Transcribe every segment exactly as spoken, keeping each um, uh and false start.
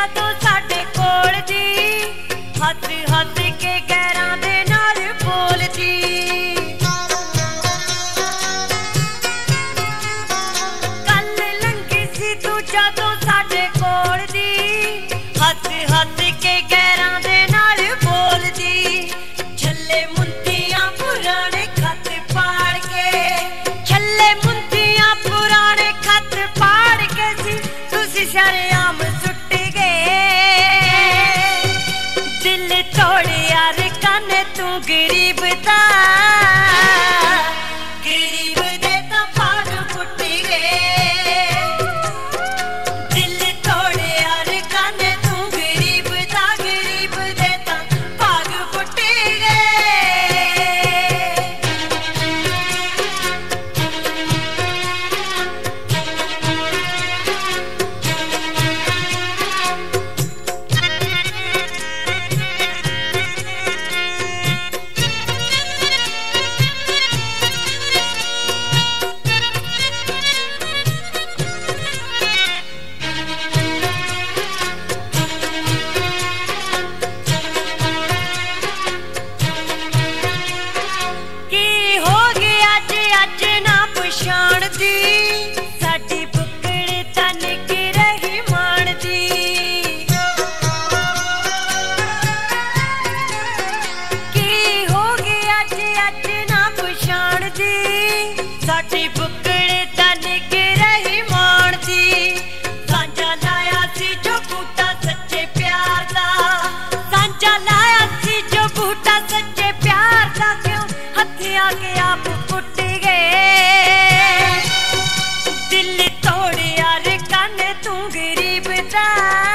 जादों साडे कोल दी, हस हस के गैरां दे नाल बोलदी। कल लंघी सी तू जादों साडे कोल दी, हस हस के गैरां दे नाल बोलदी। छल्ले मुंदियां पुराने खत पाड़ के, छल्ले मुंदियां पुराने खत पाड़ के सी तुसी शरेआम सुट गए। दिल तोड़ यार कन्ने तू गरीब दा, गरीब दे तां भाग फुट गए। दिल तोड़ यार कन्ने तू गरीब दा, गरीब दे तां भाग फुट गए। की हो गया अज अज ना पछाणदी, साडी बुकड़ तन के रही माणदी। की हो गया अज अज ना पछाणदी, साडी बुकड़ तन के रही माणदी। सांझा लाया सी जो बूटा सच्चे प्यार दा, सांझा लाया सी जो बूटा सच्चे प्यार दा, क्यों हत्थे आके आप फुट गए। दिल तोड़ यार कन्ने तू गरीब दा,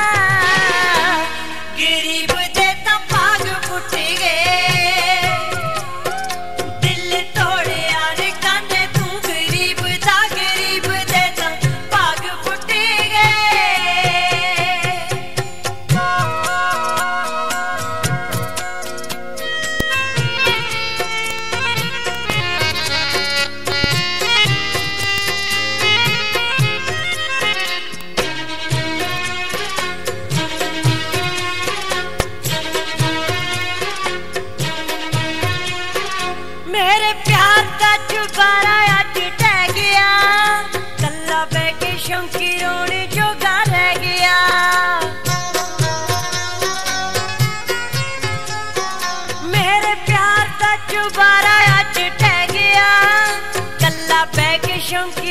गरीब दे तां भाग फुट गए। दिल तोड़ यार कन्ने तू गरीब दा, गरीब दे तां भाग फुट गए। मेरे प्यार दा जुबारा अज टह गया, कल्ला बह के शौकी रोने जोगा रह गया। मेरे प्यार दा जुबारा अज टह गया, कल्ला बह के शौकी